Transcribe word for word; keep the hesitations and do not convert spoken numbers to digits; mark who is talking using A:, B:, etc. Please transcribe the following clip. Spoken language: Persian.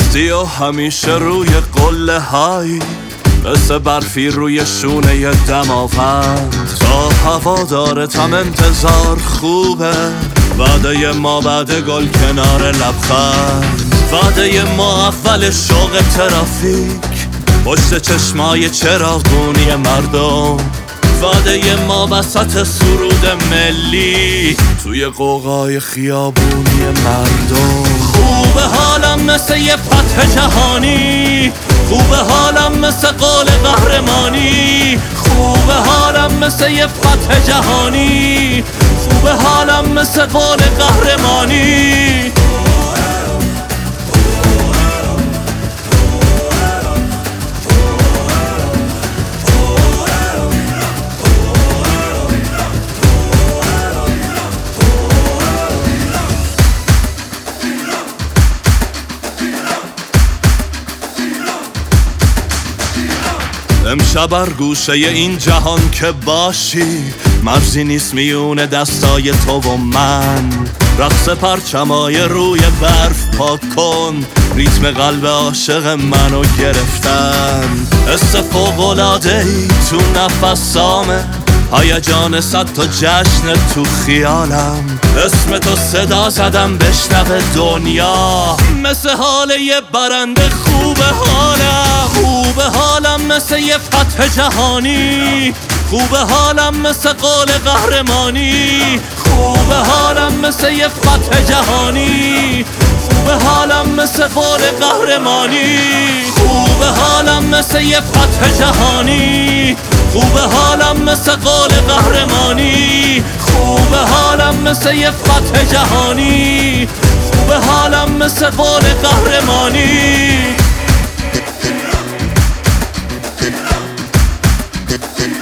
A: هستی و همیشه روی قله های، مثل برفی روی شونه دماوند. تا هوا داره تم انتظار خوبه، وعده ما بعد گل کنار لبخند. وعده ما اول شوق ترافیک، پشت چشمای چراغونی مردم. وعده ما وسط سرود ملی، توی قوقای خیابونی مردم. خوبه حالم مثل یه فتح جهانی، خوبه حالم مثل قول قهرمانی. خوبه حالم مثل یه فتح جهانی، خوبه حالم مثل قول قهرمانی. امشب بر گوشه این جهان که باشی، مرزی نیست میونه دستای تو و من. رقص پرچمای روی برف پاک کن، ریتم قلب عاشق منو گرفتن. حس فوق‌العاده‌ای تو نفسامه، هیجان صد تا جشن تو خیالم. اسم تو صدا زدم بشنوه دنیا، مثل حال یه برنده. خوبه حالم، خوبه حالم مثل یه فتح جهانی، خوبه حالم مثل قول قهرمانی. خوبه حالم مثل یه فتح جهانی، خوبه حالم مثل قول قهرمانی. خوبه حالم مثل یه فتح جهانی، خوبه حالم مثل قول قهرمانی. خوبه حالم مثل یه فتح جهانی، خوبه حالم مثل قول قهرمانی.